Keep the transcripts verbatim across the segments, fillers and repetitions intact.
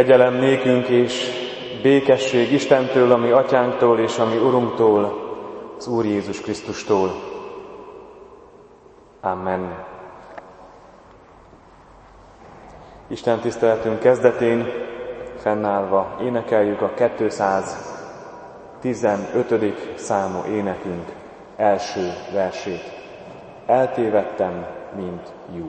Kegyelem nékünk és békesség Istentől, ami Atyánktól és ami Urunktól, az Úr Jézus Krisztustól. Amen. Isten tiszteletünk kezdetén fennállva énekeljük a kétszáztizenötödik számú énekünk első versét. Eltévedtem, mint jú.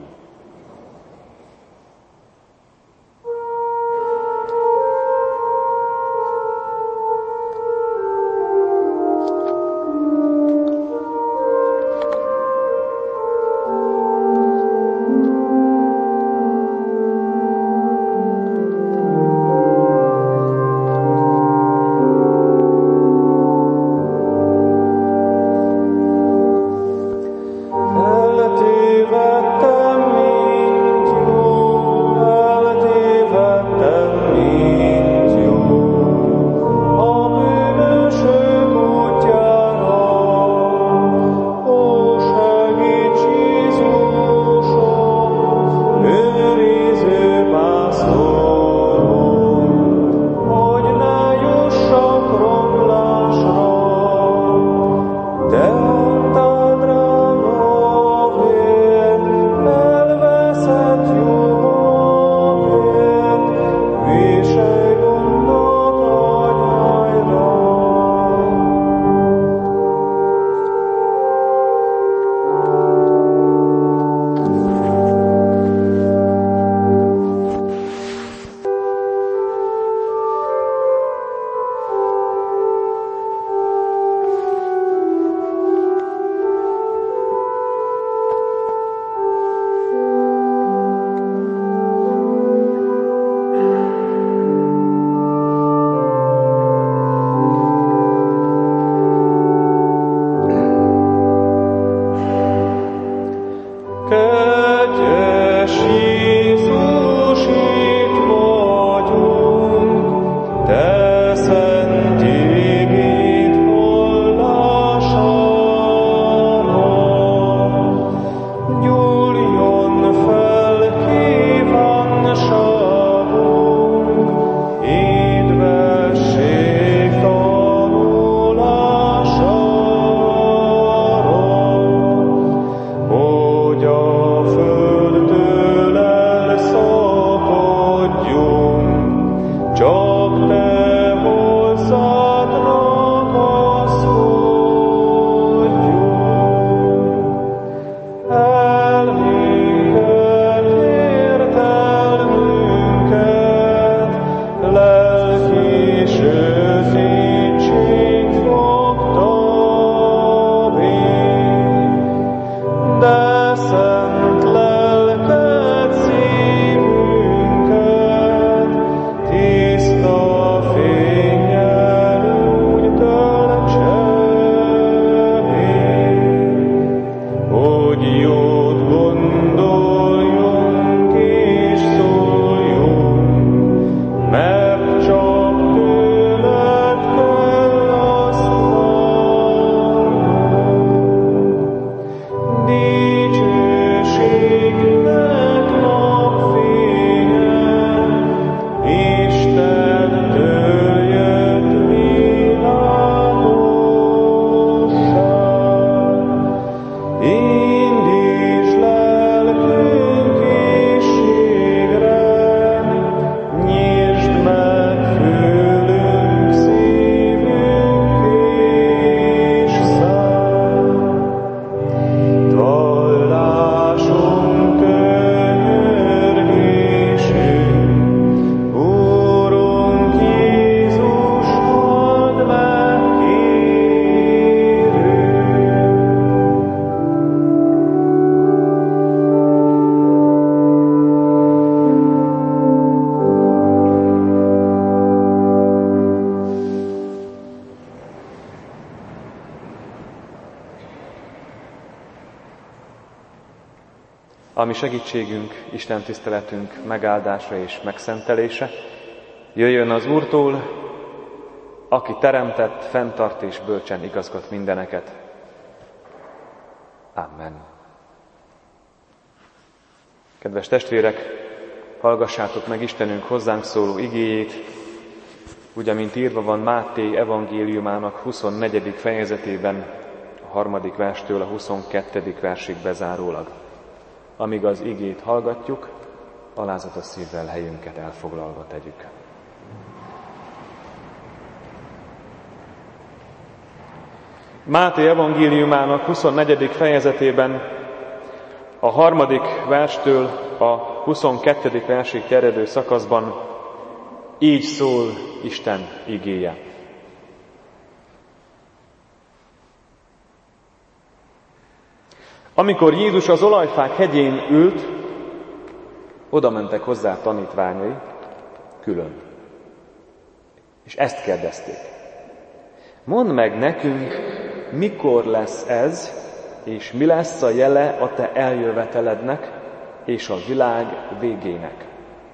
Ami segítségünk, Isten tiszteletünk megáldása és megszentelése jöjjön az Úrtól, aki teremtett, fenntart és bölcsen igazgat mindeneket. Amen. Kedves testvérek, Hallgassátok meg Istenünk hozzánk szóló igéjét, úgy, amint írva van Máté evangéliumának huszonnegyedik fejezetében, a harmadik verstől a huszonkettedik versig bezárólag. Amíg az igét hallgatjuk, alázatos szívvel helyünket elfoglalva tegyük. Máté evangéliumának huszonnegyedik fejezetében a harmadik verstől a huszonkettedik versig terjedő szakaszban így szól Isten igéje. Amikor Jézus az olajfák hegyén ült, oda mentek hozzá tanítványai külön. És ezt kérdezték. Mondd meg nekünk, mikor lesz ez, és mi lesz a jele a te eljövetelednek és a világ végének.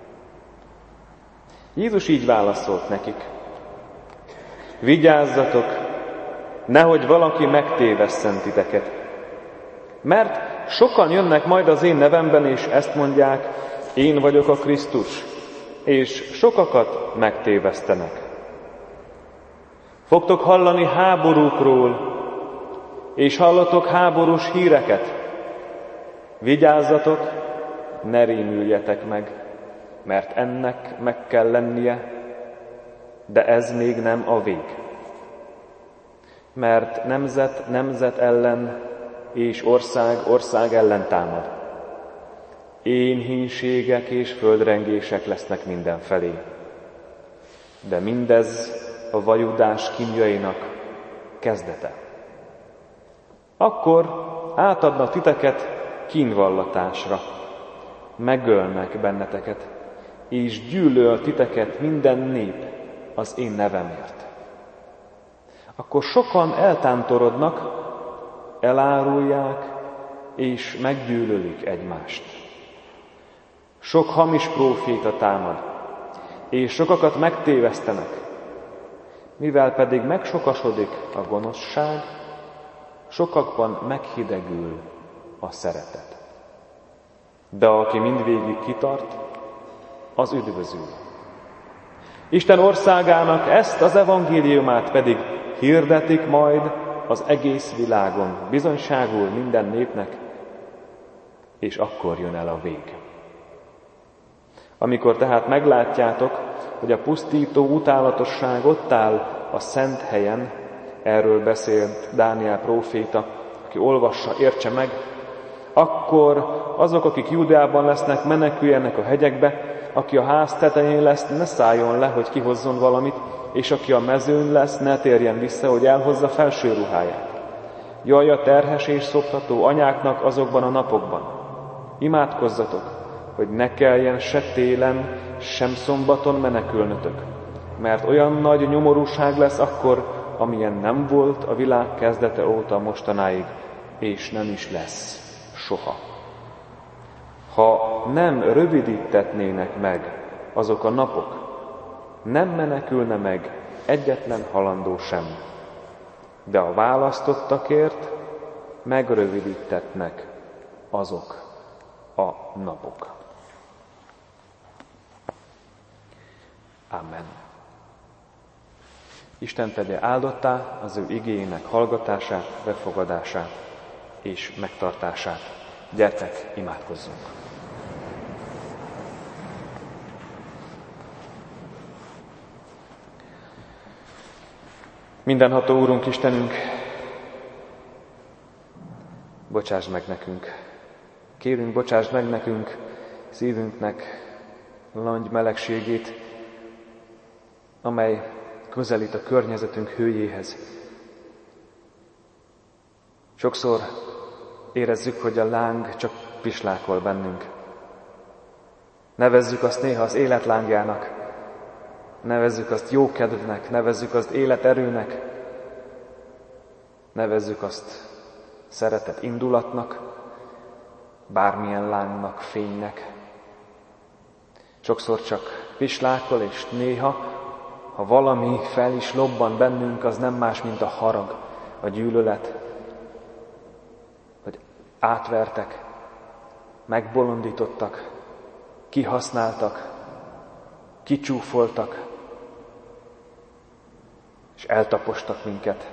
Jézus így válaszolt nekik. Vigyázzatok, nehogy valaki megtévesszen titeket. Mert sokan jönnek majd az én nevemben, és ezt mondják, én vagyok a Krisztus, és sokakat megtévesztenek. Fogtok hallani háborúkról, és hallatok háborús híreket. Vigyázzatok, ne rémüljetek meg, mert ennek meg kell lennie, de ez még nem a vég. Mert nemzet nemzet ellen és ország ország ellen támad. Éhínségek és földrengések lesznek mindenfelé. De mindez a vajudás kínjainak kezdete. Akkor átadnak titeket kínvallatásra, megölnek benneteket, és gyűlöl titeket minden nép az én nevemért. Akkor sokan eltántorodnak, elárulják és meggyűlölik egymást. Sok hamis próféta támad, és sokakat megtévesztenek, mivel pedig megsokasodik a gonoszság, sokakban meghidegül a szeretet. De aki mindvégig kitart, az üdvözül. Isten országának ezt az evangéliumát pedig hirdetik majd az egész világon, bizonyságul minden népnek, és akkor jön el a vég. Amikor tehát meglátjátok, hogy a pusztító utálatosság ott áll a szent helyen, erről beszélt Dániel próféta, aki olvassa, értse meg, akkor azok, akik Júdeában lesznek, meneküljenek a hegyekbe, aki a ház tetején lesz, ne szálljon le, hogy kihozzon valamit, és aki a mezőn lesz, ne térjen vissza, hogy elhozza felső ruháját. Jaj a terhes és szoptató anyáknak azokban a napokban. Imádkozzatok, hogy ne kelljen se télen, sem szombaton menekülnötök, mert olyan nagy nyomorúság lesz akkor, amilyen nem volt a világ kezdete óta mostanáig, és nem is lesz soha. Ha nem rövidítetnének meg azok a napok, nem menekülne meg egyetlen halandó sem, de a választottakért megrövidítetnek azok a napok. Amen. Isten tegye áldottá az ő igéjének hallgatását, befogadását és megtartását. Gyertek, imádkozzunk! Mindenható Úrunk, Istenünk, bocsáss meg nekünk. Kérünk, bocsáss meg nekünk szívünknek langy melegségét, amely közelít a környezetünk hőjéhez. Sokszor érezzük, hogy a láng csak pislákol bennünk. Nevezzük azt néha az életlángjának, nevezzük azt jókedvnek, nevezzük azt életerőnek, nevezzük azt szeretet indulatnak, bármilyen lángnak, fénynek. Sokszor csak pislákol, és néha, ha valami fel is lobban bennünk, az nem más, mint a harag, a gyűlölet, hogy átvertek, megbolondítottak, kihasználtak, kicsúfoltak, és eltapostak minket.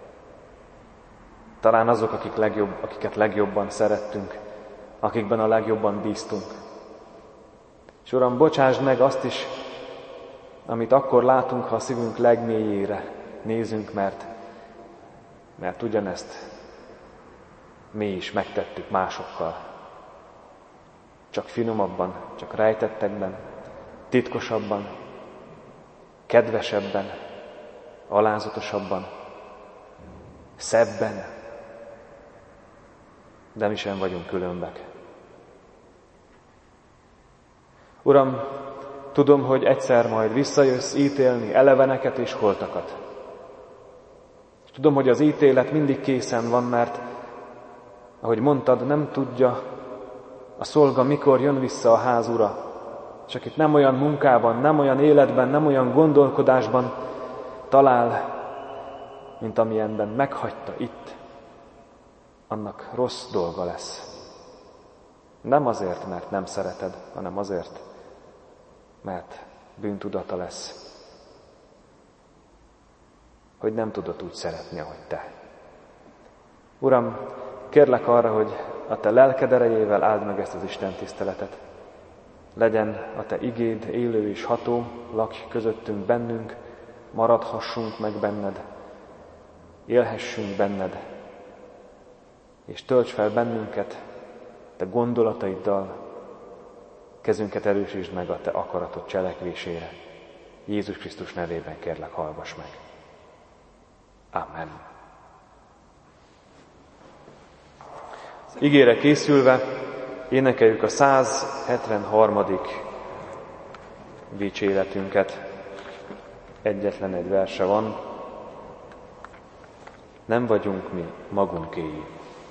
Talán azok, akik legjobb, akiket legjobban szerettünk, akikben a legjobban bíztunk. És Uram, bocsásd meg azt is, amit akkor látunk, ha a szívünk legmélyére nézünk, mert, mert ugyanezt mi is megtettük másokkal. Csak finomabban, csak rejtettekben, titkosabban, kedvesebben, alázatosabban, szebben, de mi sem vagyunk különbek. Uram, tudom, hogy egyszer majd visszajössz ítélni eleveneket és holtakat. Tudom, hogy az ítélet mindig készen van, mert, ahogy mondtad, nem tudja a szolga, mikor jön vissza a ház ura. Csak itt nem olyan munkában, nem olyan életben, nem olyan gondolkodásban talál, mint amilyenben meghagyta itt. Annak rossz dolga lesz. Nem azért, mert nem szereted, hanem azért, mert bűntudata lesz, hogy nem tudod úgy szeretni, ahogy te. Uram, kérlek arra, hogy a te lelked erejével áld meg ezt az Isten tiszteletet. Legyen a te igéd élő és ható, lakj közöttünk bennünk, maradhassunk meg benned, élhessünk benned, és tölts fel bennünket te gondolataiddal, kezünket erősítsd meg a te akaratod cselekvésére. Jézus Krisztus nevében kérlek, hallgass meg. Amen. Az igére készülve énekeljük a száz hetvenharmadik dicséretünket. Egyetlen egy verse van. Nem vagyunk mi magunkéi.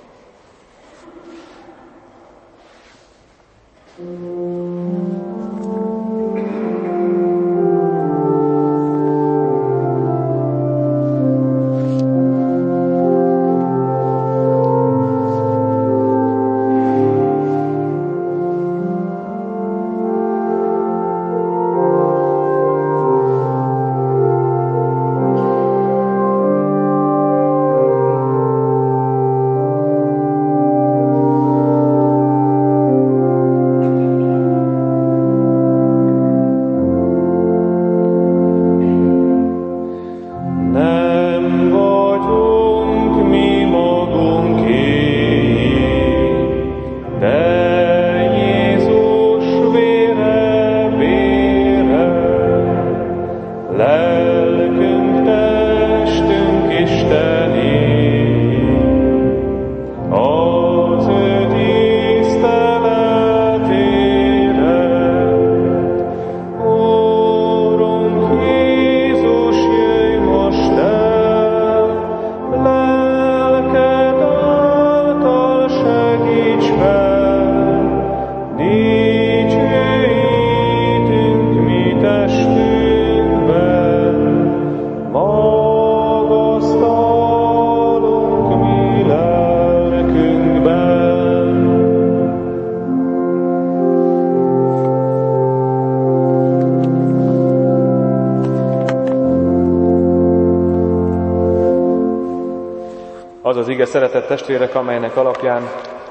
Az az ige, szeretett testvérek, amelynek alapján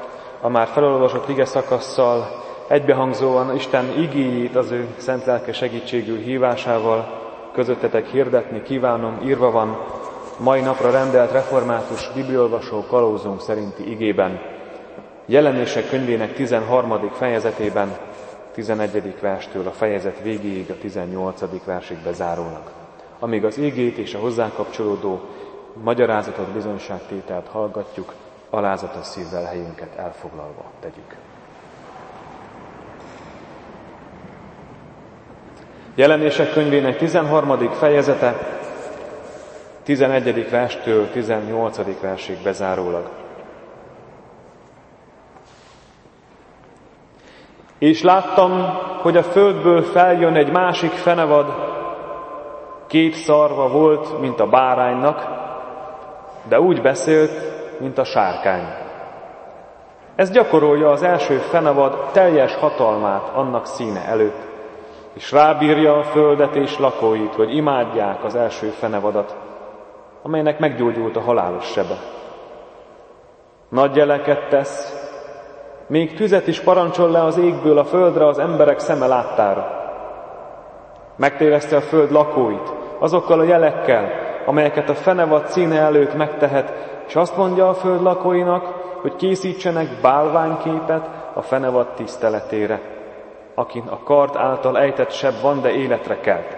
a már felolvasott ige szakasszal egybehangzóan Isten igéjét az ő szent lelke segítségül hívásával közöttetek hirdetni kívánom, írva van mai napra rendelt református bibliolvasó kalózunk szerinti igében, Jelenések könyvének tizenharmadik fejezetében, tizenegyedik verstől a fejezet végéig a tizennyolcadik versig bezárólag, amíg az igét és a hozzá kapcsolódó magyarázatot, bizonyságtételt hallgatjuk, alázatos szívvel helyünket elfoglalva tegyük. Jelenések könyvének tizenharmadik fejezete, tizenegyedik verstől tizennyolcadik versig bezárólag. És láttam, hogy a földből feljön egy másik fenevad, két szarva volt, mint a báránynak, de úgy beszélt, mint a sárkány. Ez gyakorolja az első fenevad teljes hatalmát annak színe előtt, és rábírja a földet és lakóit, hogy imádják az első fenevadat, amelynek meggyógyult a halálos sebe. Nagy jeleket tesz, még tüzet is parancsol le az égből a földre az emberek szeme láttára. Megtéveszti a föld lakóit azokkal a jelekkel, amelyeket a fenevad színe előtt megtehet, és azt mondja a föld lakóinak, hogy készítsenek bálványképet a fenevad tiszteletére, akin a kard által ejtett seb van, de életre kelt.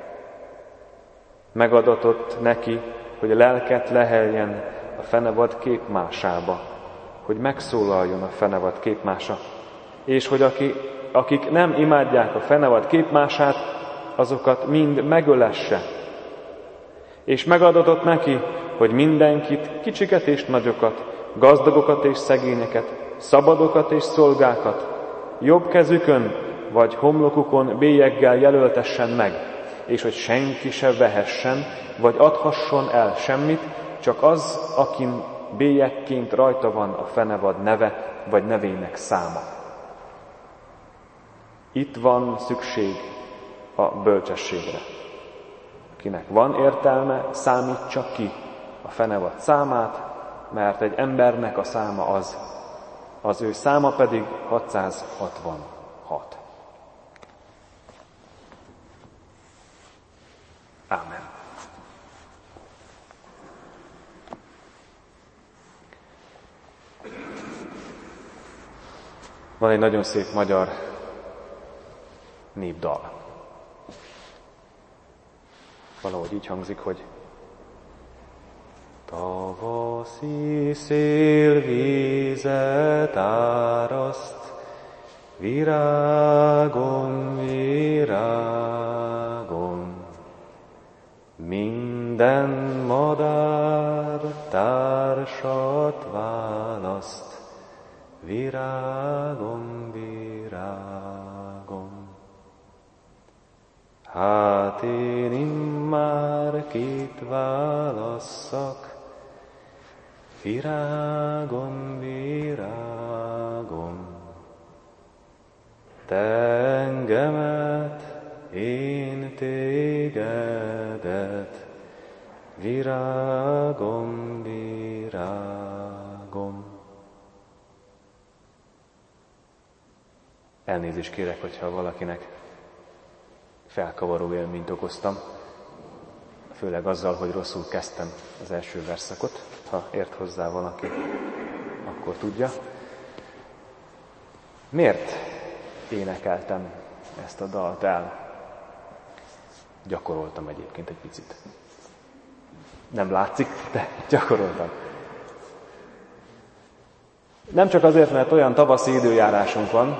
Megadatott neki, hogy a lelket leheljen a fenevad képmásába, hogy megszólaljon a fenevad képmása, és hogy aki, akik nem imádják a fenevad képmását, azokat mind megölesse. És megadatott neki, hogy mindenkit, kicsiket és nagyokat, gazdagokat és szegényeket, szabadokat és szolgákat, jobb kezükön vagy homlokukon bélyeggel jelöltessen meg, és hogy senki se vehessen, vagy adhasson el semmit, csak az, akin bélyegként rajta van a fenevad neve, vagy nevének száma. Itt van szükség a bölcsességre. Akinek van értelme, számítsa ki a fenevad számát, mert egy embernek a száma az, az ő száma pedig hatszázhatvanhat. Ámen. Van egy nagyon szép magyar népdal. Valahogy így hangzik, hogy tavaszi szél vízet áraszt, virágom, virágom, minden madár társat választ, virágom, virágom. Hát én immár kit válasszak, virágom, virágom. Te engemet, én tégedet, virágom, virágom. Elnézést kérek, hogyha valakinek felkavaró élményt okoztam, főleg azzal, hogy rosszul kezdtem az első verszakot. Ha ért hozzá valaki, akkor tudja. Miért énekeltem ezt a dalt el? Gyakoroltam egyébként egy picit. Nem látszik, de gyakoroltam. Nem csak azért, mert olyan tavaszi időjárásunk van,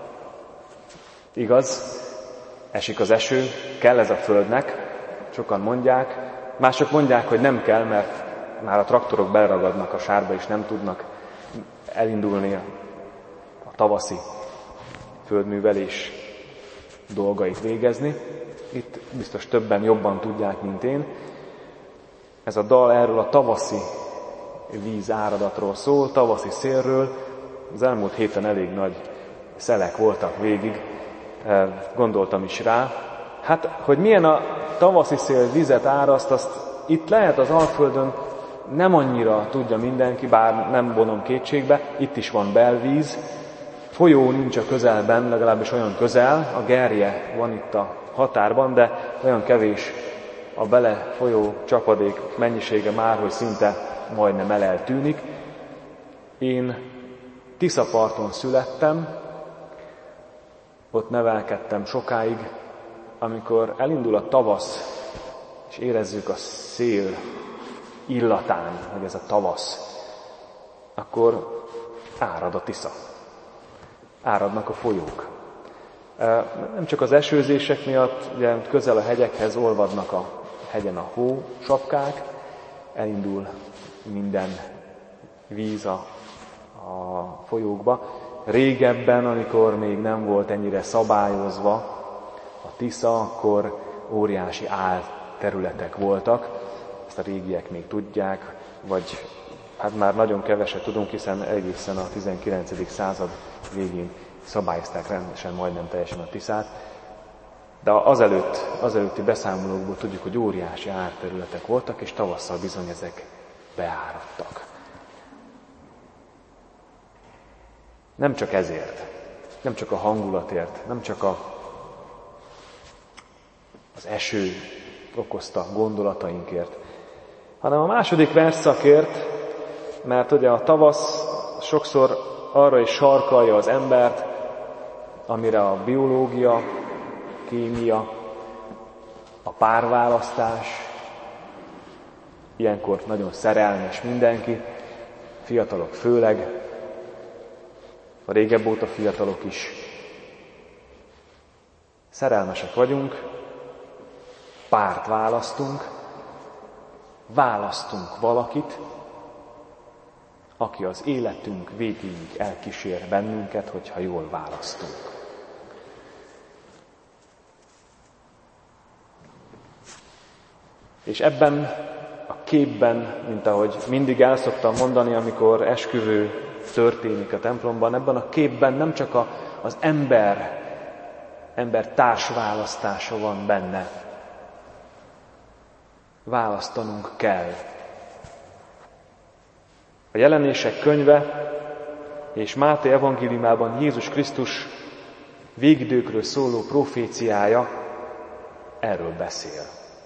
igaz, esik az eső, kell ez a földnek, sokan mondják, mások mondják, hogy nem kell, mert már a traktorok beleragadnak a sárba, és nem tudnak elindulni a tavaszi földművelés dolgait végezni. Itt biztos többen jobban tudják, mint én. Ez a dal erről a tavaszi vízáradatról szól, tavaszi szélről. Az elmúlt héten elég nagy szelek voltak végig, gondoltam is rá. Hát, hogy milyen a tavaszi szél vizet áraszt, azt itt lehet az Alföldön nem annyira tudja mindenki, bár nem vonom kétségbe, itt is van belvíz, folyó nincs a közelben, legalábbis olyan közel, a Gerje van itt a határban, de olyan kevés a belefolyó csapadék mennyisége már, hogy szinte majdnem eltűnik. Én Tiszaparton születtem, ott nevelkedtem sokáig, amikor elindul a tavasz, és érezzük a szél illatán, hogy ez a tavasz, akkor árad a Tisza. Áradnak a folyók. Nem csak az esőzések miatt, ugye közel a hegyekhez olvadnak a hegyen a hósapkák, elindul minden víz a, a folyókba. Régebben, amikor még nem volt ennyire szabályozva a Tisza, akkor óriási álterületek voltak, ezt a régiek még tudják, vagy hát már nagyon keveset tudunk, hiszen egészen a tizenkilencedik század végén szabályozták rendesen majdnem teljesen a Tiszát. De azelőtt, azelőtti beszámolókból tudjuk, hogy óriási árterületek voltak, és tavasszal bizony ezek beáradtak. Nem csak ezért, nem csak a hangulatért, nem csak a, az eső okozta gondolatainkért, hanem a második versszakért, mert ugye a tavasz sokszor arra is sarkalja az embert, amire a biológia, kémia, a párválasztás, ilyenkor nagyon szerelmes mindenki, fiatalok főleg, a régebb óta fiatalok is. Szerelmesek vagyunk, párt választunk, választunk valakit, aki az életünk végéig elkísér bennünket, hogyha jól választunk. És ebben a képben, mint ahogy mindig el szoktam mondani, amikor esküvő történik a templomban, ebben a képben nem csak a, az ember, ember társválasztása van benne. Választanunk kell. A Jelenések könyve és Máté evangéliumában Jézus Krisztus végidőkről szóló proféciája erről beszél.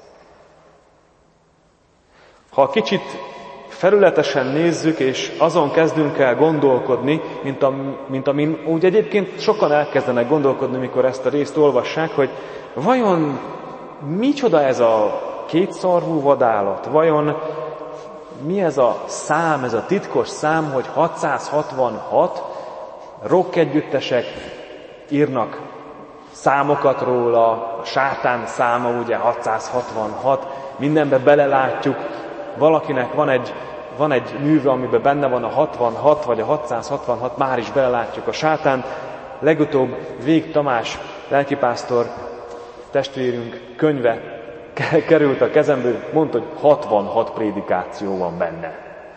Ha kicsit felületesen nézzük, és azon kezdünk el gondolkodni, mint, a, mint amin úgy egyébként sokan elkezdenek gondolkodni, mikor ezt a részt olvassák, hogy vajon micsoda ez a kétszarvú vadállat? Vajon mi ez a szám, ez a titkos szám, hogy hatszázhatvanhat rock együttesek írnak számokat róla, a sátán száma ugye hatszázhatvanhat, mindenbe belelátjuk, valakinek van egy, van egy műve, amiben benne van a hatvanhat, vagy a hatszázhatvanhat, már is belelátjuk a sátánt. Legutóbb Vég Tamás lelkipásztor testvérünk könyve került a kezembe, mondta, hogy hatvanhat prédikáció van benne.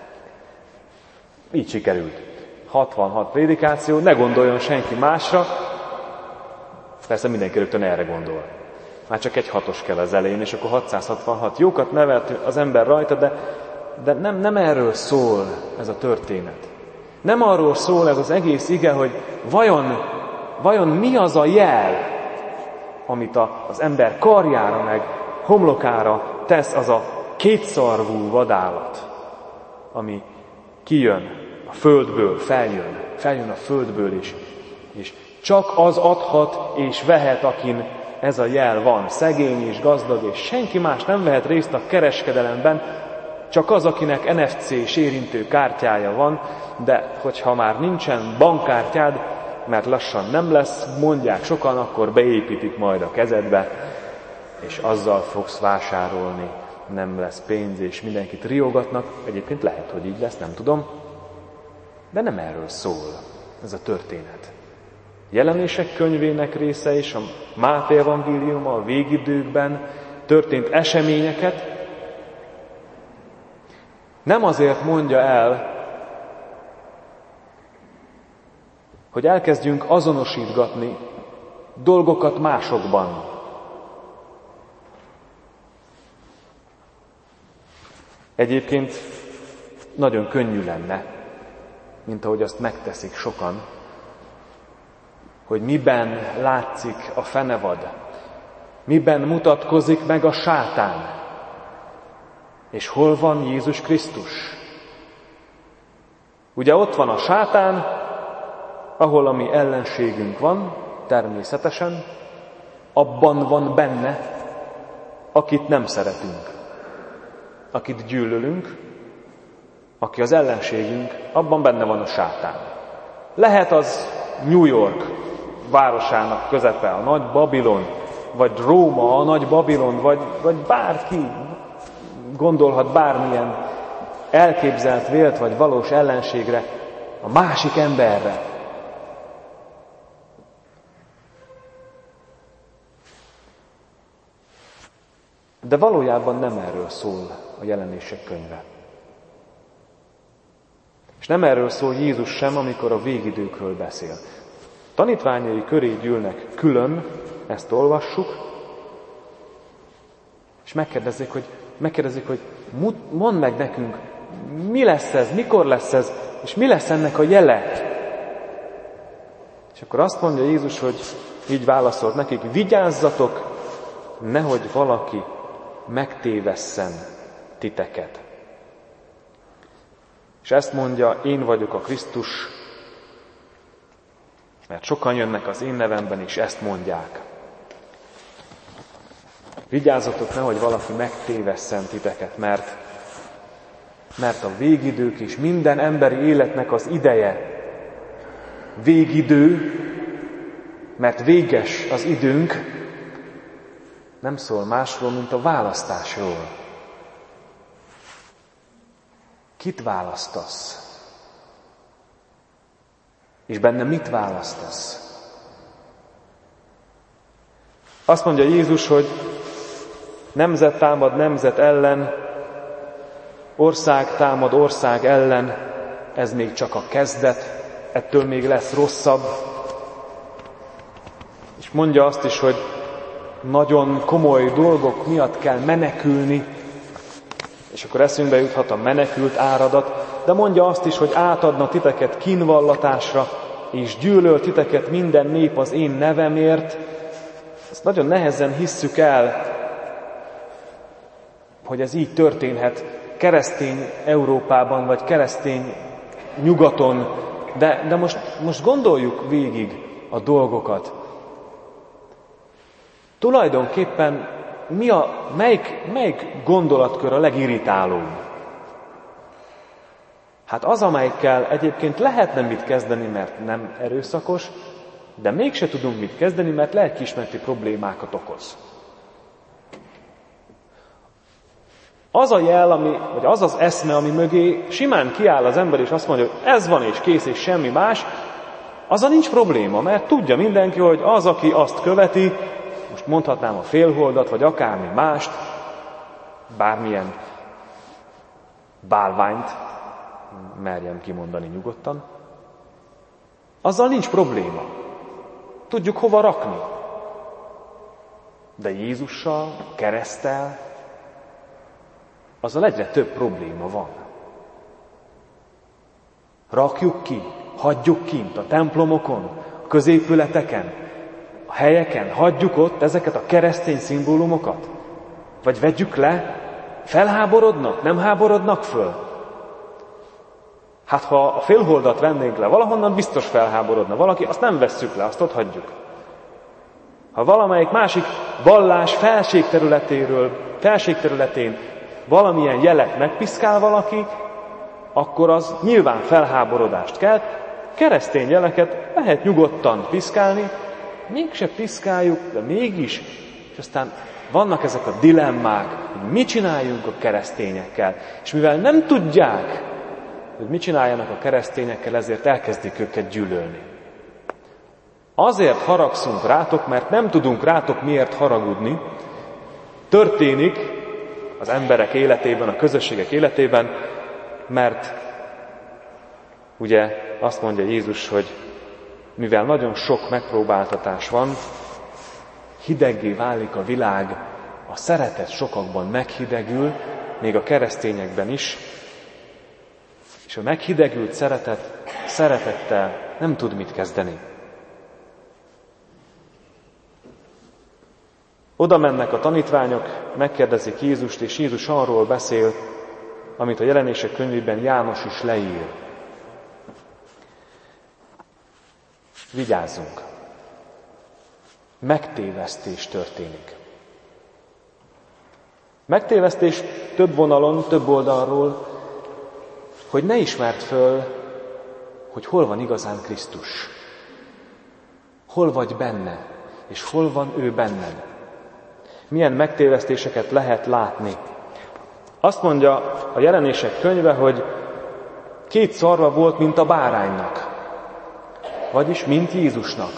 Így sikerült. hatvanhat prédikáció, ne gondoljon senki másra, persze mindenki rögtön erre gondol. Már csak egy hatos kell az elején, és akkor hatszázhatvanhat. Jókat nevelt az ember rajta, de, de nem, nem erről szól ez a történet. Nem arról szól ez az egész ige, hogy vajon, vajon mi az a jel, amit a, az ember karjára meg homlokára tesz az a kétszarvú vadállat, ami kijön a földből, feljön, feljön a földből is, és csak az adhat és vehet, akin ez a jel van, szegény és gazdag, és senki más nem vehet részt a kereskedelemben, csak az, akinek en ef cé-s érintő kártyája van, de hogyha már nincsen bankkártyád, mert lassan nem lesz, mondják sokan, akkor beépítik majd a kezedbe, és azzal fogsz vásárolni, nem lesz pénz, és mindenkit riogatnak. Egyébként lehet, hogy így lesz, nem tudom, de nem erről szól ez a történet. Jelenések könyvének része és a Máté evangéliuma a végidőkben történt eseményeket nem azért mondja el, hogy elkezdjünk azonosítgatni dolgokat másokban. Egyébként nagyon könnyű lenne, mint ahogy azt megteszik sokan, hogy miben látszik a fenevad, miben mutatkozik meg a sátán, és hol van Jézus Krisztus. Ugye ott van a sátán, ahol a mi ellenségünk van, természetesen, abban van benne, akit nem szeretünk, akit gyűlölünk, aki az ellenségünk, abban benne van a sátán. Lehet az New York városának közepe, a nagy Babilon, vagy Róma, a nagy Babilon, vagy, vagy bárki gondolhat bármilyen elképzelt, vélt vagy valós ellenségre, a másik emberre. De valójában nem erről szól a Jelenések könyve. És nem erről szól Jézus sem, amikor a végidőkről beszél. Tanítványai köré gyűlnek külön, ezt olvassuk, és megkérdezik, hogy, megkérdezik, hogy mondd meg nekünk, mi lesz ez, mikor lesz ez, és mi lesz ennek a jele. És akkor azt mondja Jézus, hogy így válaszolt nekik, vigyázzatok, nehogy valaki megtévesszen titeket. És ezt mondja, én vagyok a Krisztus, mert sokan jönnek az én nevemben, és ezt mondják. Vigyázzatok, nehogy valaki megtévesszen titeket, mert, mert a végidők és minden emberi életnek az ideje végidő, mert véges az időnk, nem szól másról, mint a választásról. Kit választasz? És benne mit választasz? Azt mondja Jézus, hogy nemzet támad nemzet ellen, ország támad ország ellen, ez még csak a kezdet, ettől még lesz rosszabb. És mondja azt is, hogy nagyon komoly dolgok miatt kell menekülni, és akkor eszünkbe juthat a menekült áradat, de mondja azt is, hogy átadna titeket kínvallatásra, és gyűlöl titeket minden nép az én nevemért. Ezt nagyon nehezen hisszük el, hogy ez így történhet keresztény Európában, vagy keresztény nyugaton, de, de most, most gondoljuk végig a dolgokat. Tulajdonképpen mi a, melyik, melyik gondolatkör a legirritálóbb? Hát az, amelyikkel egyébként lehetne mit kezdeni, mert nem erőszakos, de mégse tudunk mit kezdeni, mert lelkiismereti problémákat okoz. Az a jel, ami, vagy az az eszme, ami mögé simán kiáll az ember, és azt mondja, hogy ez van és kész, és semmi más, azzal nincs probléma, mert tudja mindenki, hogy az, aki azt követi, most mondhatnám a félholdat, vagy akármi mást, bármilyen bálványt, merjem kimondani nyugodtan, azzal nincs probléma. Tudjuk hova rakni. De Jézussal, kereszttel, azzal egyre több probléma van. Rakjuk ki, hagyjuk kint a templomokon, a középületeken, a helyeken, hagyjuk ott ezeket a keresztény szimbólumokat? Vagy vegyük le? Felháborodnak? Nem háborodnak föl? Hát ha a félholdat vennénk le, valahonnan biztos felháborodna. Valaki, azt nem vesszük le, azt ott hagyjuk. Ha valamelyik másik vallás felségterületéről, felségterületén valamilyen jelet megpiszkál valaki, akkor az nyilván felháborodást kelt. Keresztény jeleket lehet nyugodtan piszkálni, mégse piszkáljuk, de mégis. És aztán vannak ezek a dilemmák, hogy mit csináljunk a keresztényekkel. És mivel nem tudják, hogy mit csináljanak a keresztényekkel, ezért elkezdik őket gyűlölni. Azért haragszunk rátok, mert nem tudunk rátok miért haragudni. Történik az emberek életében, a közösségek életében, mert ugye azt mondja Jézus, hogy mivel nagyon sok megpróbáltatás van, hideggé válik a világ, a szeretet sokakban meghidegül, még a keresztényekben is, és a meghidegült szeretet szeretettel nem tud mit kezdeni. Oda mennek a tanítványok, megkérdezik Jézust, és Jézus arról beszél, amit a Jelenések könyvében János is leír. Vigyázzunk! Megtévesztés történik. Megtévesztés több vonalon, több oldalról, hogy ne ismerd föl, hogy hol van igazán Krisztus. Hol vagy benne, és hol van ő benned. Milyen megtévesztéseket lehet látni. Azt mondja a Jelenések könyve, hogy két szarva volt, mint a báránynak, vagyis mint Jézusnak.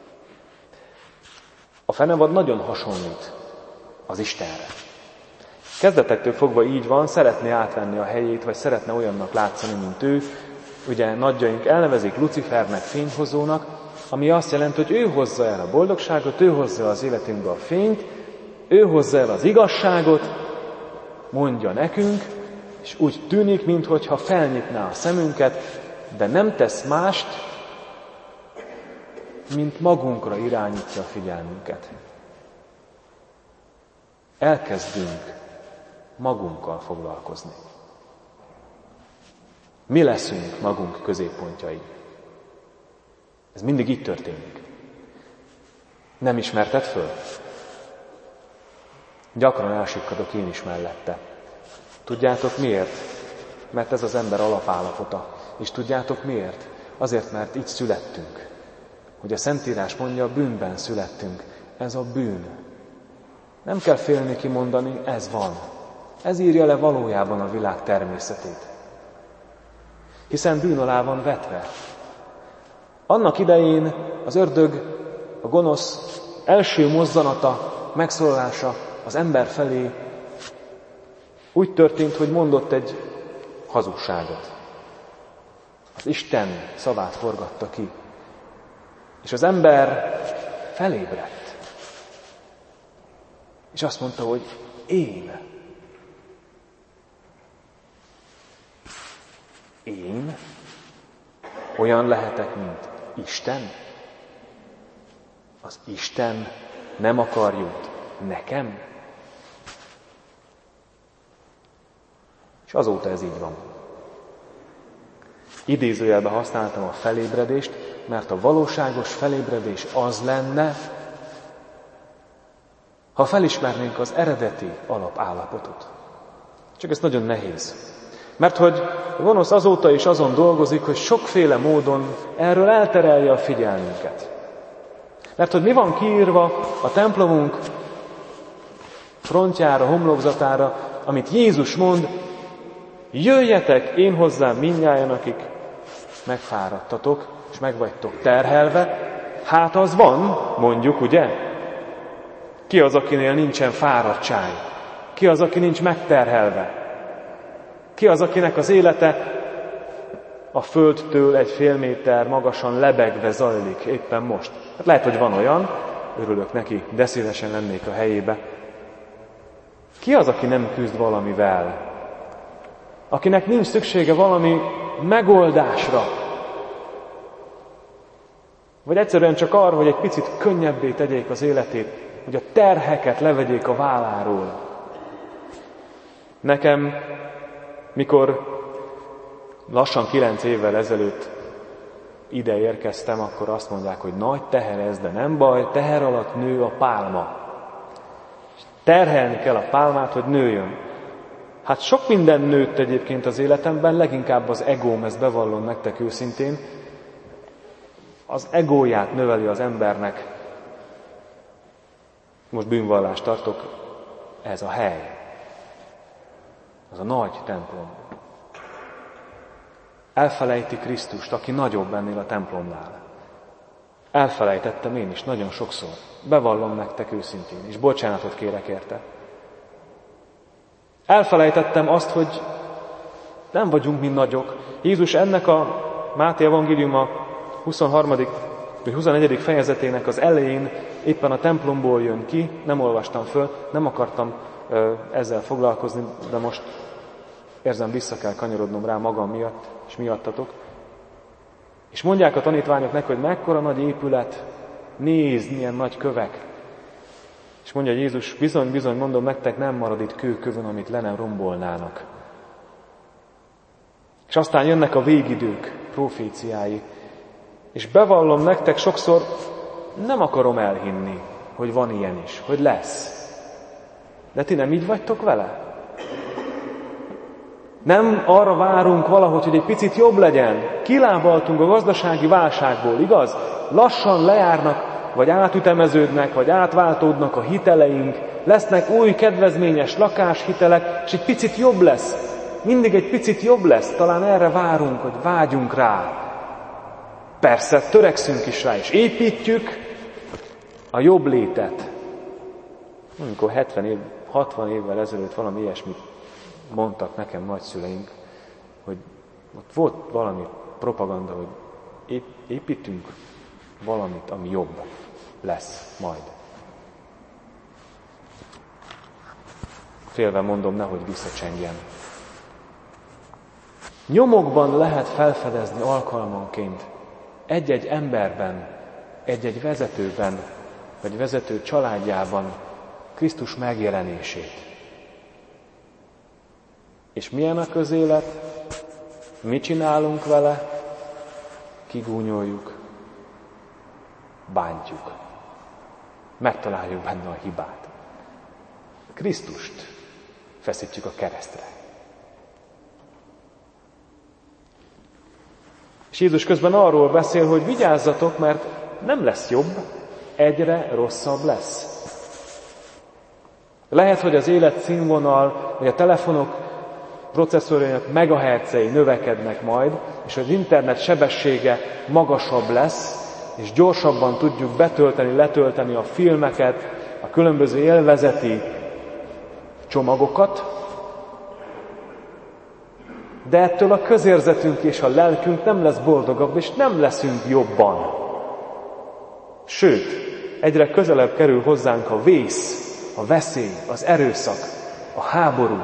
A fenevad nagyon hasonlít az Istenre. Kezdetektől fogva így van, szeretné átvenni a helyét, vagy szeretne olyannak látszani, mint ő. Ugye nagyjaink elnevezik Lucifernek, fényhozónak, ami azt jelenti, hogy ő hozza el a boldogságot, ő hozza el az életünkbe a fényt, ő hozza el az igazságot, mondja nekünk, és úgy tűnik, minthogyha felnyitná a szemünket, de nem tesz mást, mint magunkra irányítja a figyelmünket. Elkezdünk magunkkal foglalkozni. Mi leszünk magunk középpontjai. Ez mindig így történik. Nem ismerted föl? Gyakran elsikkadok én is mellette. Tudjátok miért? Mert ez az ember alapállapota. És tudjátok miért? Azért, mert így születtünk. Hogy a Szentírás mondja, bűnben születtünk. Ez a bűn. Nem kell félni kimondani, ez van. Ez írja le valójában a világ természetét. Hiszen bűn alá van vetve. Annak idején az ördög, a gonosz első mozzanata, megszólalása az ember felé úgy történt, hogy mondott egy hazugságot. Az Isten szavát forgatta ki. És az ember felébredt. És azt mondta, hogy én. Én olyan lehetek, mint Isten? Az Isten nem akar jót nekem? És azóta ez így van. Idézőjelben használtam a felébredést, mert a valóságos felébredés az lenne, ha felismernénk az eredeti alapállapotot. Csak ez nagyon nehéz. Mert hogy a gonosz azóta is azon dolgozik, hogy sokféle módon erről elterelje a figyelmünket. Mert hogy mi van kiírva a templomunk frontjára, homlokzatára, amit Jézus mond, jöjjetek én hozzám mindnyájan, akik megfáradtatok, és meg vagytok terhelve. Hát az van, mondjuk, ugye? Ki az, akinél nincsen fáradtság? Ki az, aki nincs megterhelve? Ki az, akinek az élete a földtől egy fél méter magasan lebegve zajlik éppen most? Hát lehet, hogy van olyan, örülök neki, de szívesen lennék a helyébe. Ki az, aki nem küzd valamivel? Akinek nincs szüksége valami megoldásra? Vagy egyszerűen csak arra, hogy egy picit könnyebbé tegyék az életét, hogy a terheket levegyék a válláról. Nekem, mikor lassan kilenc évvel ezelőtt ide érkeztem, akkor azt mondják, hogy nagy teher ez, de nem baj, teher alatt nő a pálma. Terhelni kell a pálmát, hogy nőjön. Hát sok minden nőtt egyébként az életemben, leginkább az egóm, ezt bevallom nektek őszintén. Az egóját növeli az embernek. Most bűnvallást tartok, ez a hely. Az a nagy templom. Elfelejti Krisztust, aki nagyobb ennél a templomnál. Elfelejtettem én is nagyon sokszor. Bevallom nektek őszintén, és bocsánatot kérek érte. Elfelejtettem azt, hogy nem vagyunk mi nagyok. Jézus ennek a Máté evangéliuma huszonharmadik vagy huszonnegyedik fejezetének az elején éppen a templomból jön ki, nem olvastam föl, nem akartam ö, ezzel foglalkozni, de most érzem, vissza kell kanyarodnom rá magam miatt, és miattatok. És mondják a tanítványok neki, hogy mekkora nagy épület, nézd, milyen nagy kövek. És mondja Jézus, bizony, bizony, mondom nektek, nem marad itt kőkövön, amit le nem rombolnának. És aztán jönnek a végidők proféciái. És bevallom nektek, sokszor nem akarom elhinni, hogy van ilyen is, hogy lesz. De ti nem így vagytok vele? Nem arra várunk valahogy, hogy egy picit jobb legyen. Kilábaltunk a gazdasági válságból, igaz? Lassan lejárnak, vagy átütemeződnek, vagy átváltódnak a hiteleink, lesznek új kedvezményes lakáshitelek, és egy picit jobb lesz. Mindig egy picit jobb lesz, talán erre várunk, hogy vágyunk rá. Persze, törekszünk is rá, és építjük a jobb létet. Amikor hetven év, hatvan évvel ezelőtt valami ilyesmit mondtak nekem nagyszüleink, hogy ott volt valami propaganda, hogy építünk valamit, ami jobb lesz majd. Félve mondom, nehogy visszacsengjen. Nyomokban lehet felfedezni alkalmanként egy-egy emberben, egy-egy vezetőben, vagy vezető családjában Krisztus megjelenését. És milyen a közélet? Mit csinálunk vele? Kigúnyoljuk, bántjuk. Megtaláljuk benne a hibát. Krisztust feszítjük a keresztre. És Jézus közben arról beszél, hogy vigyázzatok, mert nem lesz jobb, egyre rosszabb lesz. Lehet, hogy az élet színvonal, vagy a telefonok processzorjának megahertzei növekednek majd, és az internet sebessége magasabb lesz, és gyorsabban tudjuk betölteni, letölteni a filmeket, a különböző élvezeti csomagokat, de ettől a közérzetünk és a lelkünk nem lesz boldogabb, és nem leszünk jobban. Sőt, egyre közelebb kerül hozzánk a vész, a veszély, az erőszak, a háború.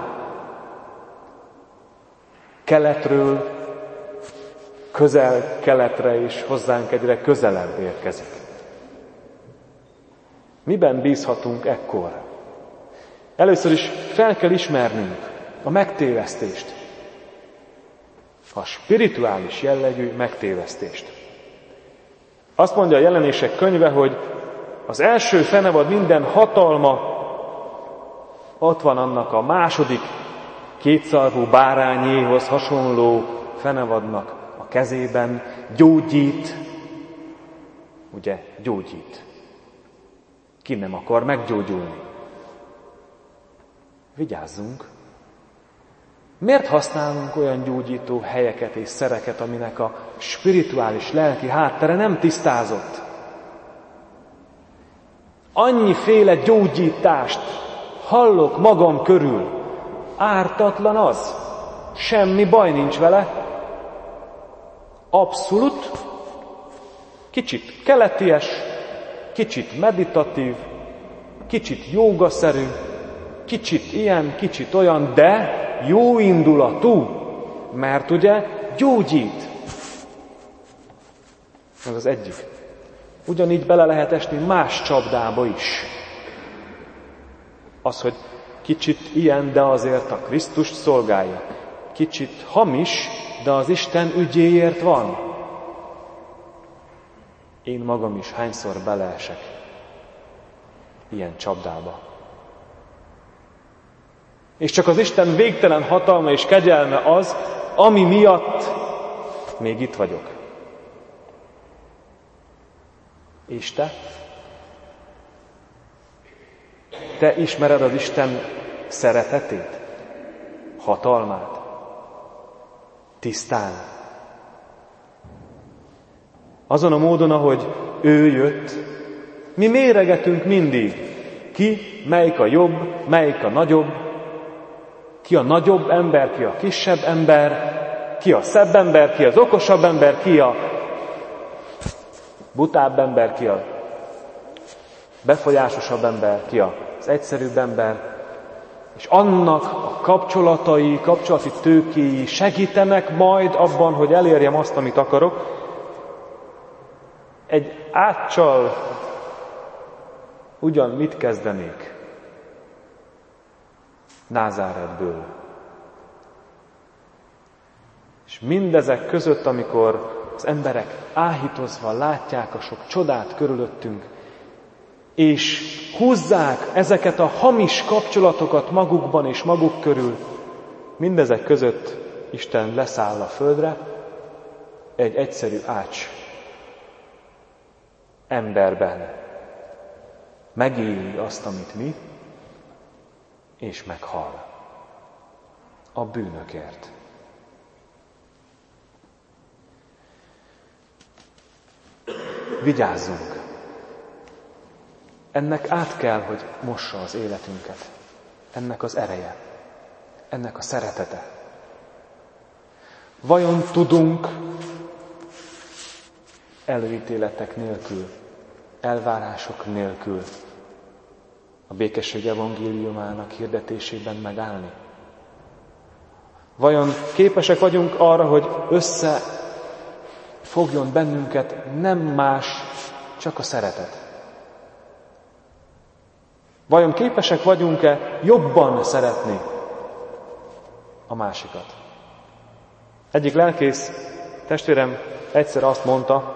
Keletről közel-keletre is hozzánk egyre közelebb érkezik. Miben bízhatunk ekkor? Először is fel kell ismernünk a megtévesztést, a spirituális jellegű megtévesztést. Azt mondja a Jelenések könyve, hogy az első fenevad minden hatalma, ott van annak a második kétszarvú bárányéhoz hasonló fenevadnak a kezében, gyógyít, ugye, gyógyít. Ki nem akar meggyógyulni? Vigyázzunk! Miért használunk olyan gyógyító helyeket és szereket, aminek a spirituális, lelki háttere nem tisztázott? Annyiféle gyógyítást hallok magam körül. Ártatlan az. Semmi baj nincs vele. Abszolút. Kicsit keleties, kicsit meditatív, kicsit jógaszerű, kicsit ilyen, kicsit olyan, de jó indulatú, mert ugye gyógyít. Ez az egyik. Ugyanígy bele lehet esni más csapdába is. Az, hogy kicsit ilyen, de azért a Krisztust szolgálja. Kicsit hamis, de az Isten ügyéért van. Én magam is hányszor beleesek ilyen csapdába. És csak az Isten végtelen hatalma és kegyelme az, ami miatt még itt vagyok. És te? Te ismered az Isten szeretetét, hatalmát, tisztán. Azon a módon, ahogy ő jött, mi méregetünk mindig. Ki, melyik a jobb, melyik a nagyobb, ki a nagyobb ember, ki a kisebb ember, ki a szebb ember, ki az okosabb ember, ki a butább ember, ki a befolyásosabb ember, ki az egyszerűbb ember. És annak a kapcsolatai, kapcsolati tőkéi segítenek majd abban, hogy elérjem azt, amit akarok. Egy áccsal ugyan mit kezdenék? Názáretből. És mindezek között, amikor az emberek áhítozva látják a sok csodát körülöttünk, és húzzák ezeket a hamis kapcsolatokat magukban és maguk körül, mindezek között Isten leszáll a földre, egy egyszerű ács emberben megéli azt, amit mi, és meghal a bűnökért. Vigyázzunk! Ennek át kell, hogy mossa az életünket. Ennek az ereje, ennek a szeretete. Vajon tudunk előítéletek nélkül, elvárások nélkül a békesség evangéliumának hirdetésében megállni? Vajon képesek vagyunk arra, hogy összefogjon bennünket nem más, csak a szeretet? Vajon képesek vagyunk-e jobban szeretni a másikat? Egyik lelkész testvérem egyszer azt mondta,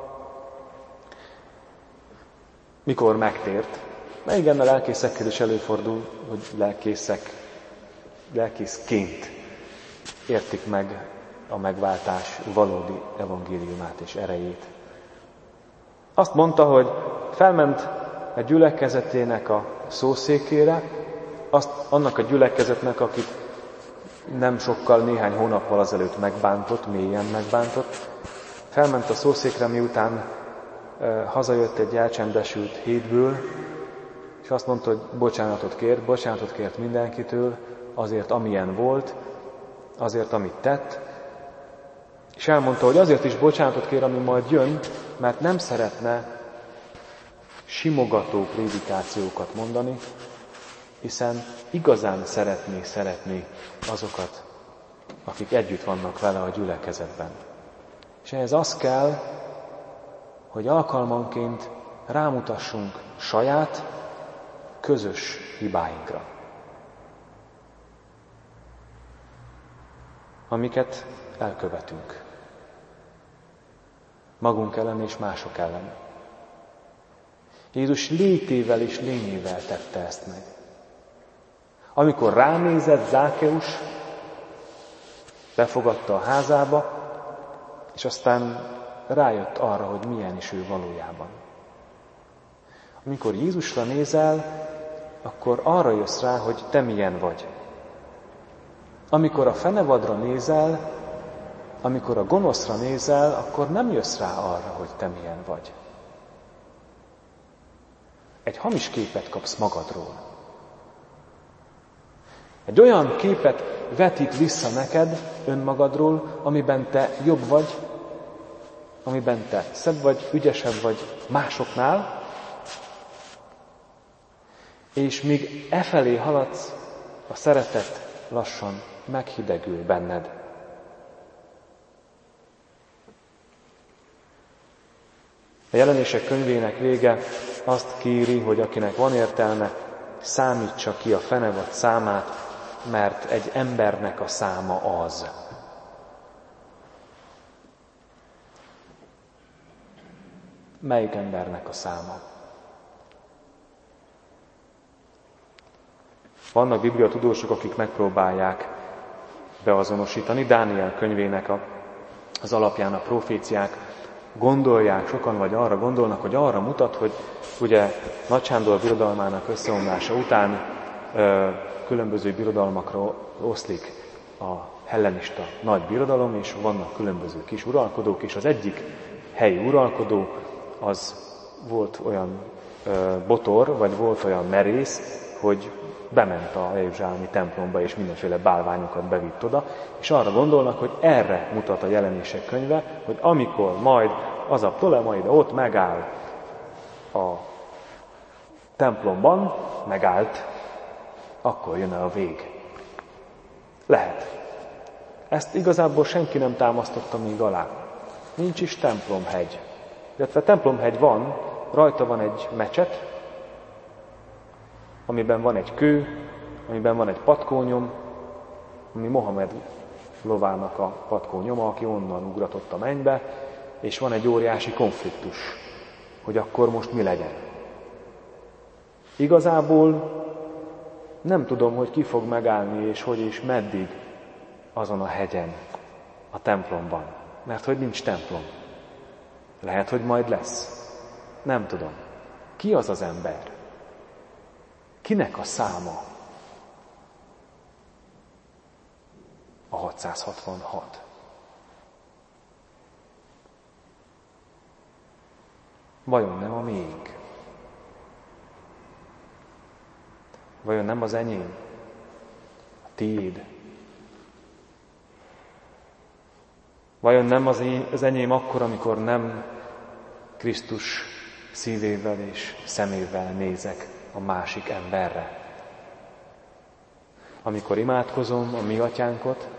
mikor megtért, mert igen, a lelkészekkel is előfordul, hogy lelkészek, lelkészként értik meg a megváltás valódi evangéliumát és erejét. Azt mondta, hogy felment a gyülekezetének a szószékére, azt, annak a gyülekezetnek, akit nem sokkal, néhány hónappal azelőtt megbántott, mélyen megbántott, felment a szószékre, miután e, hazajött egy elcsendesült hétből, és azt mondta, hogy bocsánatot kért, bocsánatot kért mindenkitől, azért, amilyen volt, azért, amit tett, és elmondta, hogy azért is bocsánatot kér, ami majd jön, mert nem szeretne simogató prédikációkat mondani, hiszen igazán szeretné szeretni azokat, akik együtt vannak vele a gyülekezetben. És ehhez az kell, hogy alkalmanként rámutassunk saját, közös hibáinkra, amiket elkövetünk. Magunk ellen és mások ellen. Jézus létével és lényével tette ezt meg. Amikor ránézett Zákeus, befogadta a házába, és aztán rájött arra, hogy milyen is ő valójában. Amikor Jézusra nézel, akkor arra jössz rá, hogy te milyen vagy. Amikor a fenevadra nézel, amikor a gonoszra nézel, akkor nem jössz rá arra, hogy te milyen vagy. Egy hamis képet kapsz magadról. Egy olyan képet vetít vissza neked önmagadról, amiben te jobb vagy, amiben te szebb vagy, ügyesebb vagy másoknál, és míg e felé haladsz, a szeretet lassan meghidegül benned. A Jelenések könyvének vége azt kéri, hogy akinek van értelme, számítsa ki a fenevad számát, mert egy embernek a száma az. Melyik embernek a száma? Vannak bibliatudósok, akik megpróbálják beazonosítani. Dániel könyvének a, az alapján a proféciák gondolják, sokan vagy arra gondolnak, hogy arra mutat, hogy ugye Nagy Sándor birodalmának összeomlása után ö, különböző birodalmakra oszlik a hellenista nagy birodalom, és vannak különböző kis uralkodók, és az egyik helyi uralkodó az volt olyan ö, botor, vagy volt olyan merész, hogy bement a jeruzsálemi templomba, és mindenféle bálványokat bevitt oda, és arra gondolnak, hogy erre mutat a Jelenések könyve, hogy amikor majd az a Ptolemaida ott megáll a templomban, megállt, akkor jön el a vég. Lehet. Ezt igazából senki nem támasztotta még alá. Nincs is templomhegy. Illetve templomhegy van, rajta van egy mecset, amiben van egy kő, amiben van egy patkónyom, ami Mohamed lovának a patkónyoma, aki onnan ugratott a mennybe, és van egy óriási konfliktus, hogy akkor most mi legyen. Igazából nem tudom, hogy ki fog megállni, és hogy és meddig azon a hegyen, a templomban. Mert hogy nincs templom. Lehet, hogy majd lesz. Nem tudom. Ki az az ember? Kinek a száma? A hatszázhatvanhat. Vajon nem a miénk? Vajon nem az enyém? A tiéd? Vajon nem az, én, az enyém akkor, amikor nem Krisztus szívével és szemével nézek a másik emberre? Amikor imádkozom a mi atyánkot,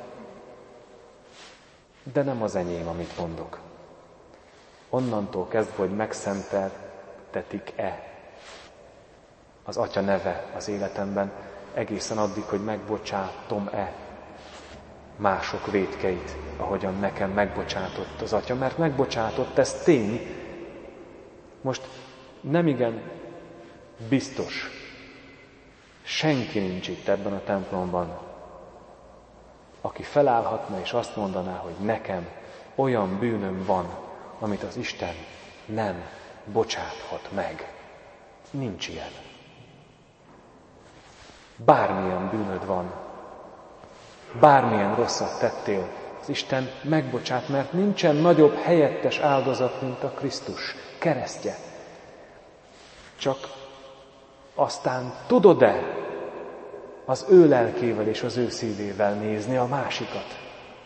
de nem az enyém, amit mondok. Onnantól kezdve, hogy megszenteltetik-e az Atya neve az életemben, egészen addig, hogy megbocsátom-e mások vétkeit, ahogyan nekem megbocsátott az Atya, mert megbocsátott, ez tény. Most nemigen biztos, senki nincs itt ebben a templomban, aki felállhatna és azt mondaná, hogy nekem olyan bűnöm van, amit az Isten nem bocsáthat meg. Nincs ilyen. Bármilyen bűnöd van, bármilyen rosszat tettél, az Isten megbocsát, mert nincsen nagyobb helyettes áldozat, mint a Krisztus keresztje. Csak aztán tudod-e az ő lelkével és az ő szívével nézni a másikat?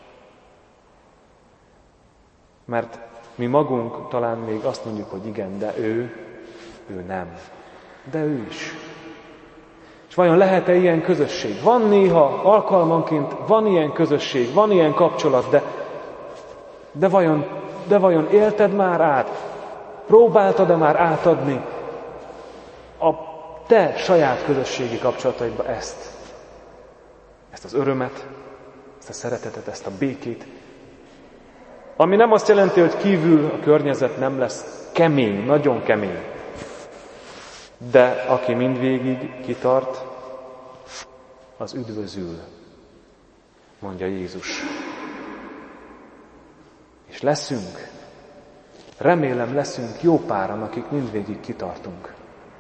Mert mi magunk talán még azt mondjuk, hogy igen, de ő, ő nem. De ő is. És vajon lehet-e ilyen közösség? Van néha, alkalmanként van ilyen közösség, van ilyen kapcsolat, de, de, vajon, de vajon élted már át? Próbáltad-e már átadni a te saját közösségi kapcsolataidba ezt? Ezt az örömet, ezt a szeretetet, ezt a békét, ami nem azt jelenti, hogy kívül a környezet nem lesz kemény, nagyon kemény. De aki mindvégig kitart, az üdvözül, mondja Jézus. És leszünk, remélem leszünk jó páran, akik mindvégig kitartunk.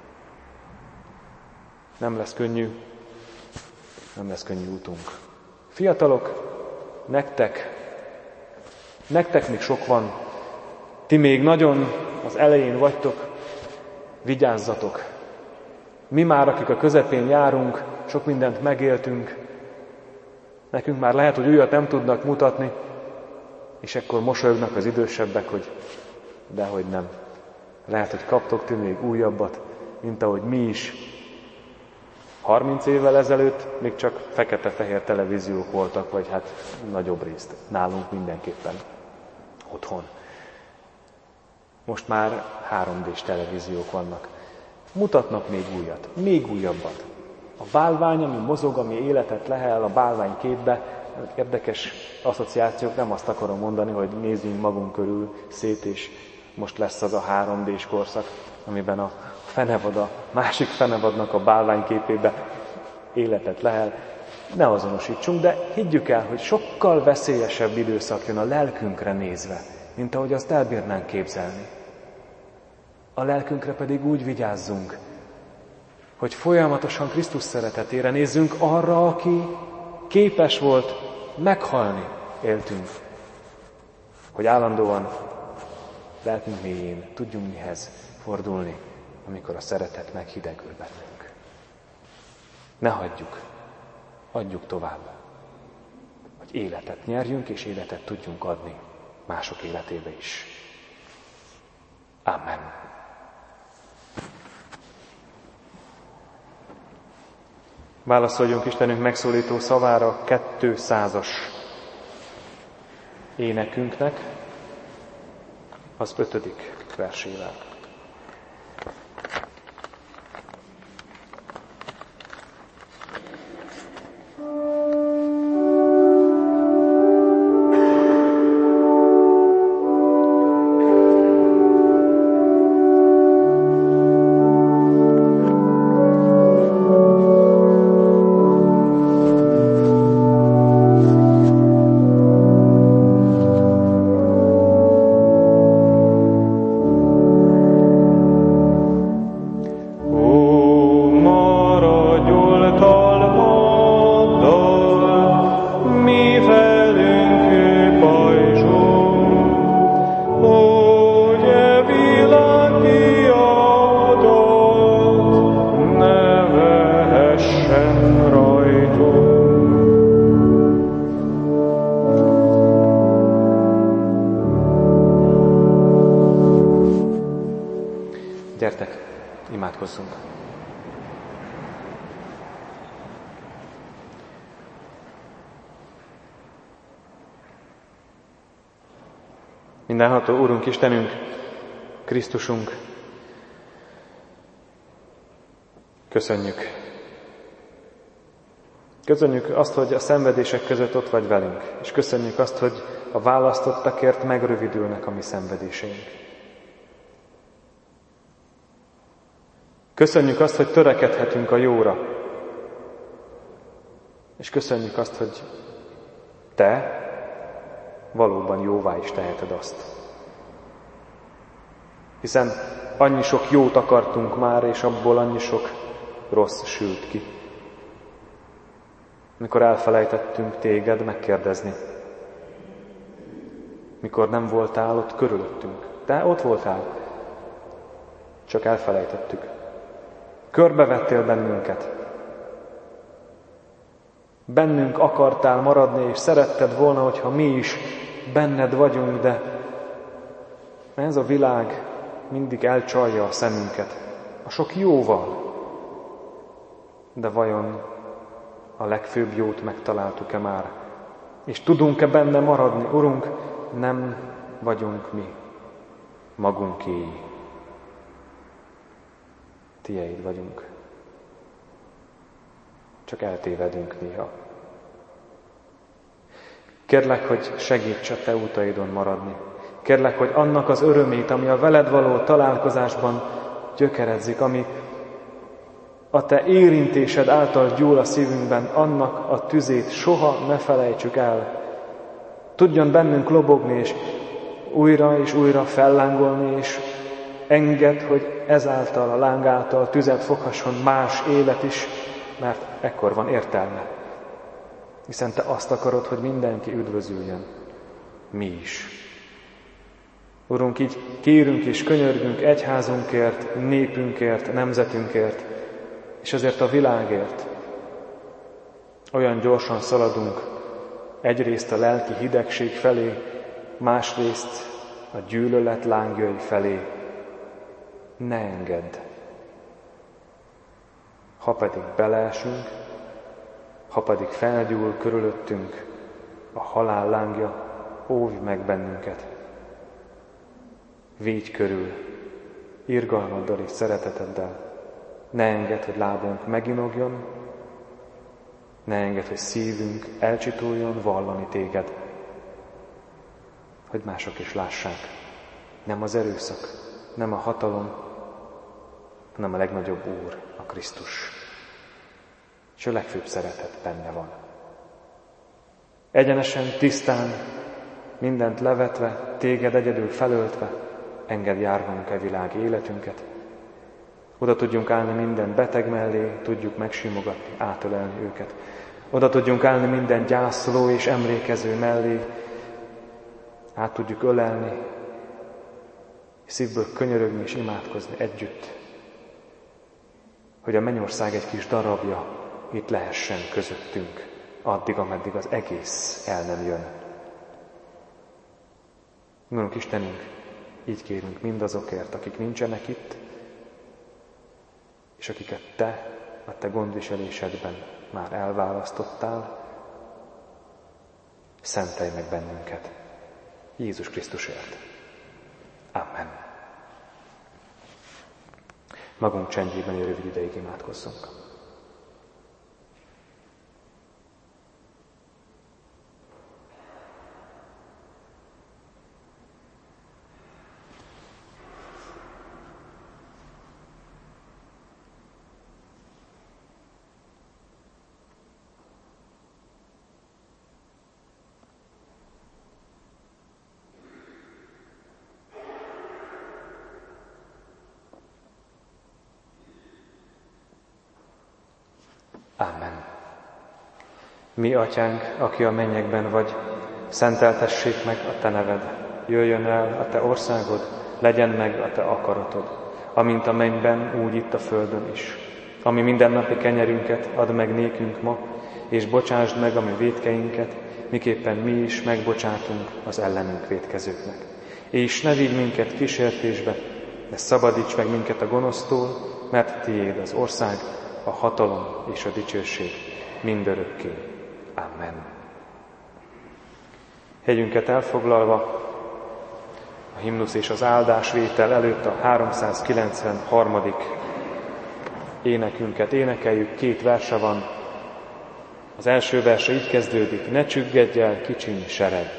Nem lesz könnyű, nem lesz könnyű útunk. Fiatalok, nektek, nektek még sok van, ti még nagyon az elején vagytok, vigyázzatok. Mi már, akik a közepén járunk, sok mindent megéltünk, nekünk már lehet, hogy újat nem tudnak mutatni, és ekkor mosolyognak az idősebbek, hogy dehogy nem. Lehet, hogy kaptok ti még újabbat, mint ahogy mi is. harminc évvel ezelőtt még csak fekete-fehér televíziók voltak, vagy hát nagyobb részt. Nálunk mindenképpen otthon. Most már három dés televíziók vannak. Mutatnak még újat, még újabbat. A bálvány, ami mozog, ami életet lehel a bálvány képbe, érdekes asszociációk, nem azt akarom mondani, hogy nézzünk magunk körül szét, és most lesz az a három dés korszak, amiben a fenevad, a másik fenevadnak a bálvány képébe életet lehel. Ne azonosítsunk, de higgyük el, hogy sokkal veszélyesebb időszak jön a lelkünkre nézve, mint ahogy azt elbírnánk képzelni. A lelkünkre pedig úgy vigyázzunk, hogy folyamatosan Krisztus szeretetére nézzünk arra, aki képes volt meghalni, éltünk, hogy állandóan lelkünk mélyén tudjunk mihez fordulni, amikor a szeretet meghidegül bennünk. Ne hagyjuk, adjuk tovább, hogy életet nyerjünk, és életet tudjunk adni mások életébe is. Amen. Válaszoljunk Istenünk megszólító szavára kétszázas énekünknek, az ötödik versével. Thank you. ajtó. Gyertek, imádkozzunk! Mindenható Úrunk, Istenünk, Krisztusunk, köszönjük. Köszönjük azt, hogy a szenvedések között ott vagy velünk, és köszönjük azt, hogy a választottakért megrövidülnek a mi szenvedéseink. Köszönjük azt, hogy törekedhetünk a jóra, és köszönjük azt, hogy Te valóban jóvá is teheted azt. Hiszen annyi sok jót akartunk már, és abból annyi sok rossz sült ki. Mikor elfelejtettünk téged megkérdezni, mikor nem voltál ott körülöttünk. Te ott voltál, csak elfelejtettük. Körbevettél bennünket. Bennünk akartál maradni, és szeretted volna, hogyha mi is benned vagyunk, de ez a világ mindig elcsalja a szemünket, a sok jóval. De vajon a legfőbb jót megtaláltuk-e már? És tudunk-e benne maradni? Urunk, nem vagyunk mi magunkéi. Tieid vagyunk. Csak eltévedünk néha. Kérlek, hogy segíts a Te utaidon maradni. Kérlek, hogy annak az örömét, ami a veled való találkozásban gyökeredzik, ami a Te érintésed által gyúl a szívünkben, annak a tüzét soha ne felejtsük el. Tudjon bennünk lobogni, és újra és újra fellángolni, és engedd, hogy ezáltal, a láng által tüzet foghasson más élet is, mert ekkor van értelme. Hiszen Te azt akarod, hogy mindenki üdvözüljön. Mi is. Urunk, így kérünk és könyörgünk egyházunkért, népünkért, nemzetünkért, és ezért a világért. Olyan gyorsan szaladunk, egyrészt a lelki hidegség felé, másrészt a gyűlölet lángjai felé. Ne engedd. Ha pedig beleesünk, ha pedig felgyúl körülöttünk a halál lángja, óvj meg bennünket. Védj körül, irgalmaddal és szereteteddel. Ne engedd, hogy lábunk meginogjon, ne engedd, hogy szívünk elcsituljon vallani téged, hogy mások is lássák. Nem az erőszak, nem a hatalom, hanem a legnagyobb Úr, a Krisztus. És a legfőbb szeretet benne van. Egyenesen, tisztán, mindent levetve, téged egyedül felöltve, engedd járnunk e világ életünket. Oda tudjunk állni minden beteg mellé, tudjuk megsimogatni, átölelni őket. Oda tudjunk állni minden gyászoló és emlékező mellé, át tudjuk ölelni, szívből könyörögni és imádkozni együtt, hogy a mennyország egy kis darabja itt lehessen közöttünk, addig, ameddig az egész el nem jön. Urunk Istenünk, így kérünk mindazokért, akik nincsenek itt, és akiket Te, a Te gondviselésedben már elválasztottál, szentelj meg bennünket. Jézus Krisztusért. Amen. Magunk csendjében egy rövid ideig imádkozzunk. Amen. Mi, Atyánk, aki a mennyekben vagy, szenteltessék meg a Te neved, jöjjön el a Te országod, legyen meg a Te akaratod, amint a mennyben, úgy itt a földön is. Ami mindennapi kenyerünket add meg nékünk ma, és bocsásd meg a mi vétkeinket, miképpen mi is megbocsátunk az ellenünk vétkezőknek. És ne vigy minket kísértésbe, de szabadíts meg minket a gonosztól, mert tiéd az ország, a hatalom és a dicsőség mindörökké. Amen. Helyünket elfoglalva, a himnusz és az áldásvétel előtt a háromszázkilencvenharmadik énekünket énekeljük, két verse van. Az első verse így kezdődik: ne csüggedj el, kicsiny sered.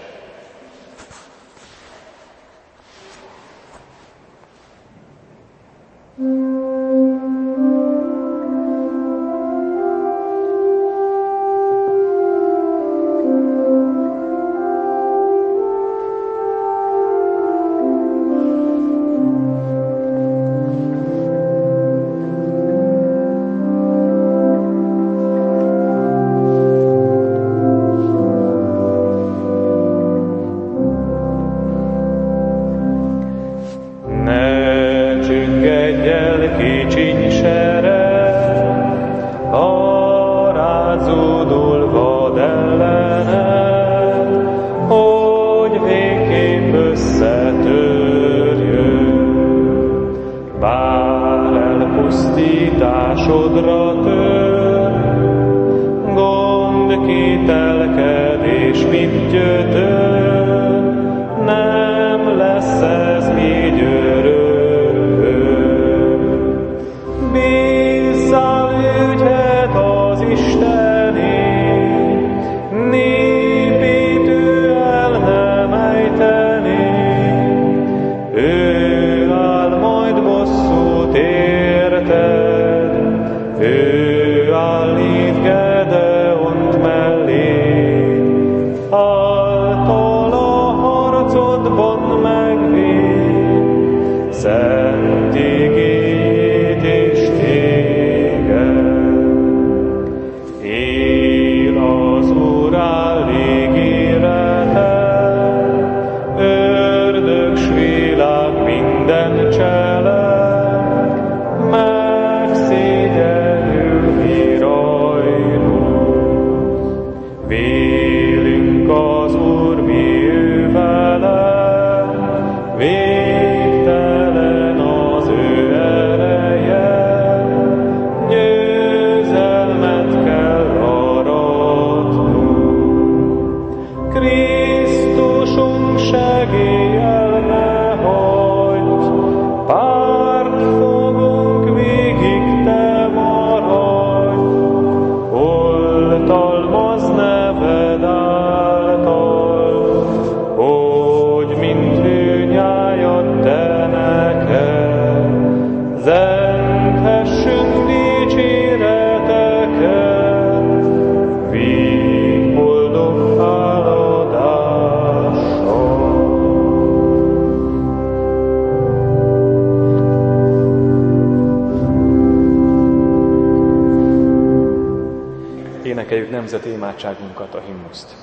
Énekeljük nemzeti imádságunkat, a himnuszt.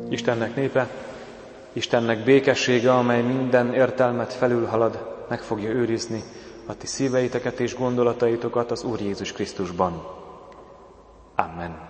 Istennek népe, Istennek békessége, amely minden értelmet felülhalad, meg fogja őrizni a ti szíveiteket és gondolataitokat az Úr Jézus Krisztusban. Amen.